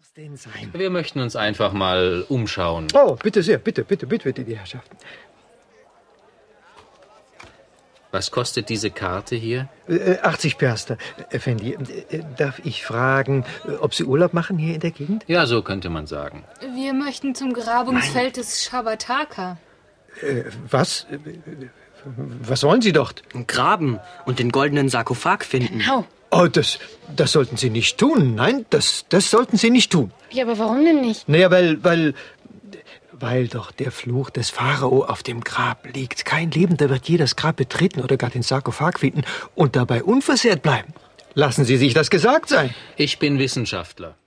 das denn sein? Wir möchten uns einfach mal umschauen. Oh, bitte sehr, bitte, die Herrschaften. Was kostet diese Karte hier? 80 Piaster, Effendi. Darf ich fragen, ob Sie Urlaub machen hier in der Gegend? Ja, so könnte man sagen. Wir möchten zum Grabungsfeld des Shabataka. Was? Was wollen Sie dort? Graben und den goldenen Sarkophag finden. Genau. Oh, das sollten Sie nicht tun. Nein, das sollten Sie nicht tun. Ja, aber warum denn nicht? Naja, weil doch der Fluch des Pharao auf dem Grab liegt. Kein Lebender wird je das Grab betreten oder gar den Sarkophag finden und dabei unversehrt bleiben. Lassen Sie sich das gesagt sein. Ich bin Wissenschaftler.